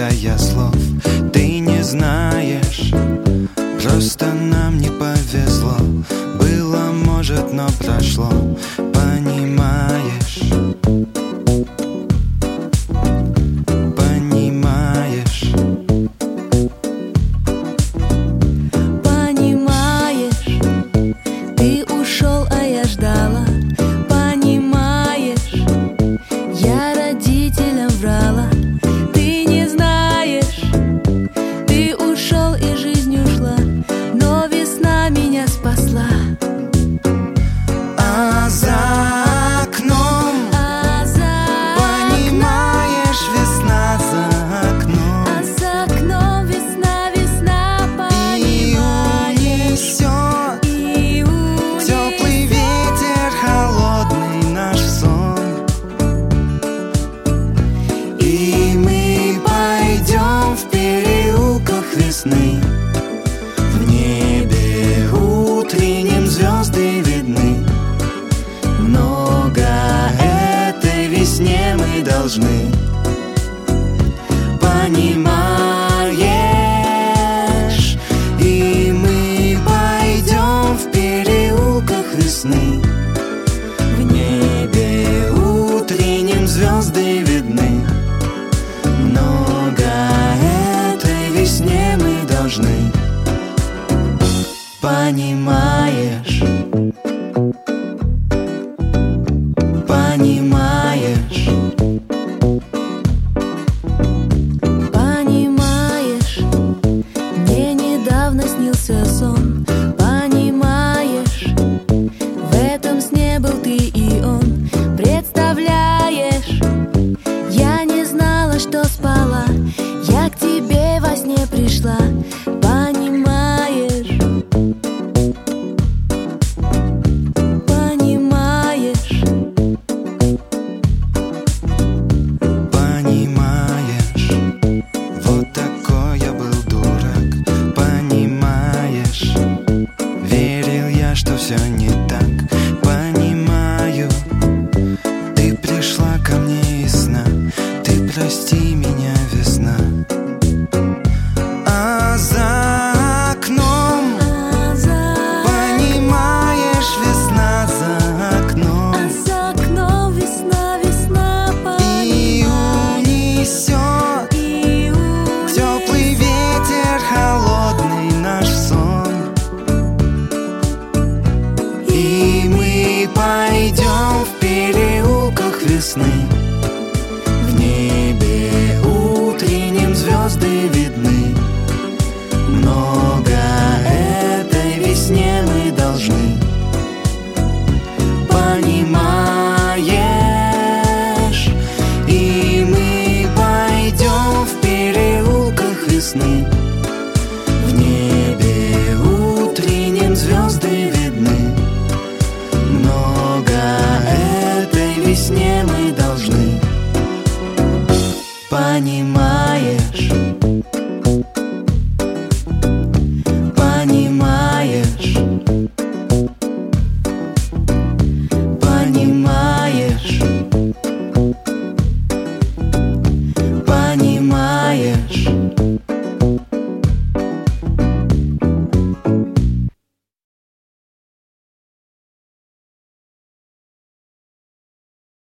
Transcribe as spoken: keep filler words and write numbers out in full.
я слов, ты не знаешь. Просто нам не повезло. Было, может, но прошло. Понимаешь? Понимаешь? Понимаешь? Ты ушел, а я ждала. Понимаешь? Я родителям врала. Ты не знаешь. Ты ушел, и жизнь ушла. Но весна меня спасла. А за окном, А за понимаешь, весна за окном. А за окном весна, весна, И понимаешь? унесет И унесет теплый ветер, холодный наш сон. И мы пойдем в переулках весны. В небе утренним звезды видны. Много этой весне мы должны. Понимаешь? И мы пойдем в переулках весны. В небе утренним звезды видны. Много этой весне мы должны. Понимаешь? Понимаешь? Понимаешь? Мне недавно снился сон. Понимаешь? В этом сне был ты и он. Представляешь? Я не знала, что спала. Я к тебе во сне пришла. Понимаешь? Понимаешь? Понимаешь? Вот такой я был дурак. Понимаешь? Верил я, что все не так. Понимаю. Ты пришла ко мне из сна. Ты прости меня, весна. А за окном, А за понимаешь, весна за окном. А за окном весна, весна, И понимаешь? унесет И унесет теплый ветер, холодный наш сон. И мы пойдем в переулках весны. В небе утренним звезды видны. Много этой весне мы должны. Понимаешь? И мы пойдем в переулках весны. В небе утренним звезды видны. Много этой весне мы должны. Понимаешь?